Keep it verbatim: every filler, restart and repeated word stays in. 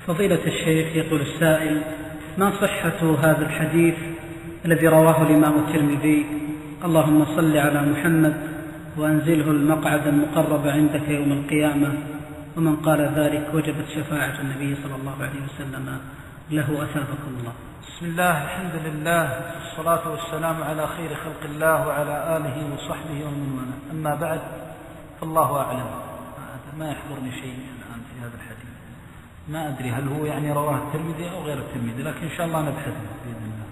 فضيلة الشيخ، يقول السائل: ما صحة هذا الحديث الذي رواه الإمام الترمذي: اللهم صل على محمد وأنزله المقعد المقرب عندك يوم القيامة، ومن قال ذلك وجبت شفاعة النبي صلى الله عليه وسلم له، أثابكم الله. بسم الله، الحمد لله، والصلاة والسلام على خير خلق الله وعلى آله وصحبه ومن والاه، أما بعد، فالله أعلم. ما يحضرني شيء الآن في هذا الحديث، ما أدري هل هو يعني رواه الترمذي أو غير الترمذي، لكن إن شاء الله نبحث بإذن الله.